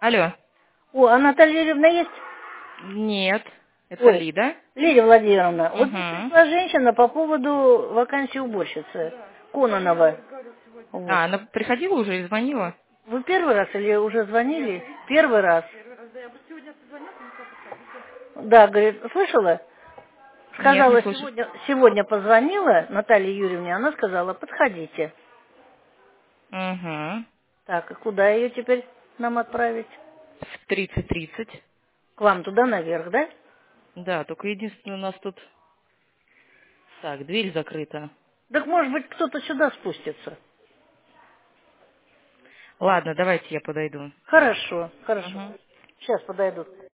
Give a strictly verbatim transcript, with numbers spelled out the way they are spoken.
Алло. О, а Наталья Юрьевна есть? Нет, это Ой, Лида. Лидия Владимировна, вот Угу. пришла женщина по поводу вакансии уборщицы Кононова. Вот. А, она приходила уже и звонила? Вы первый раз или уже звонили? Первый раз. Да, говорит, слышала? Нет, не Сказала, слышу. сегодня, сегодня позвонила Наталье Юрьевне, она сказала, подходите. Угу. Так, и куда ее теперь нам отправить? В тридцать тридцать. К вам туда наверх, да? Да, только единственное, у нас тут... Так, дверь закрыта. Так может быть кто-то сюда спустится. Ладно, давайте я подойду. Хорошо, хорошо. Угу. Сейчас подойдут.